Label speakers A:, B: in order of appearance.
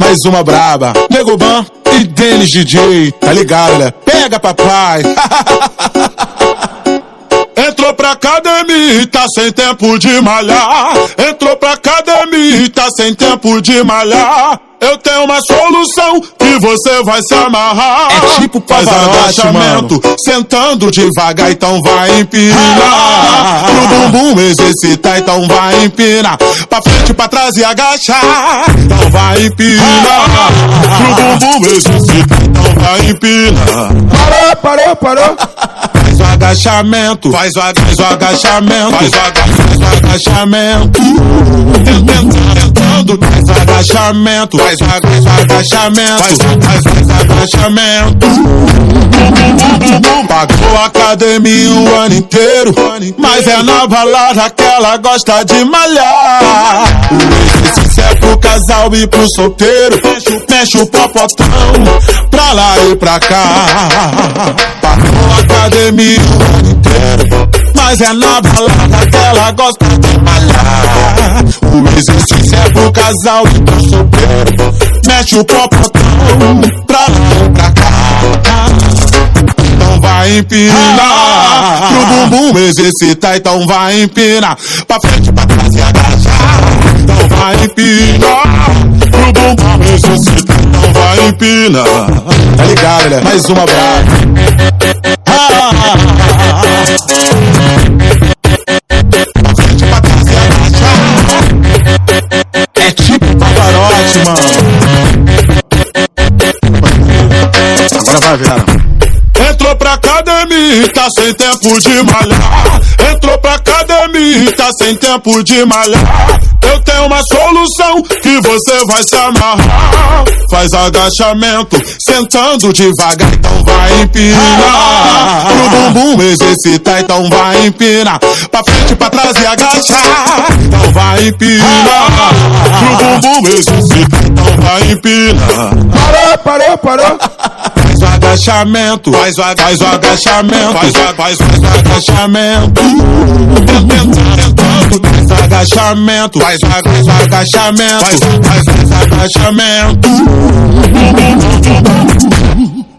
A: mais uma braba. Nego Ban e Denis DJ, tá ligado, né? Pega papai. Entrou pra academia e tá sem tempo de malhar. Entrou pra academia e tá sem tempo de malhar. Eu tenho uma solução que você vai se amarrar.
B: É tipo
A: faz agachamento, sentando devagar, então vai empinar. Pro bumbum exercitar, então vai empinar. Pra frente, pra trás e agachar, então vai empinar. Pro bumbum exercitar, então vai empinar.
B: Parou.
A: Faz o agachamento, faz o agachamento, faz o agachamento. Tentando, faz o agachamento, faz o agachamento, faz o agachamento. Pagou a academia o ano inteiro, mas é na balada que ela gosta de malhar. O exercício é pro casal e pro solteiro, mexe o popotão pra lá e pra cá. Pagou a academia o ano inteiro, mas é na balada que ela gosta de malhar. O exercício é pro casal e pro solteiro, mexe o popotão pra lá e pra cá. Então vai empinar, pro bumbum exercitar, então vai empinar. Pra frente, pra trás e agachar, então vai empinar. Pro bumbum exercitar, então vai empinar. Tá ligado, né? Mais uma brava.
B: É tipo
A: Pavarotti, mano.
B: Agora vai virar.
A: Entrou pra academia e tá sem tempo de malhar. Entrou pra academia e tá sem tempo de malhar. Eu tenho uma solução que você vai se amarrar. Faz agachamento, sentando devagar, então vai empinar. Pro bumbum exercitar, então vai empinar. Pra frente, pra trás e agachar, então vai empinar. Pro bumbum exercitar, então vai empinar.
B: Parou.
A: Faz o agachamento, faz o agachamento, faz o agachamento. Tentando, faz o agachamento, faz o agachamento, faz o agachamento.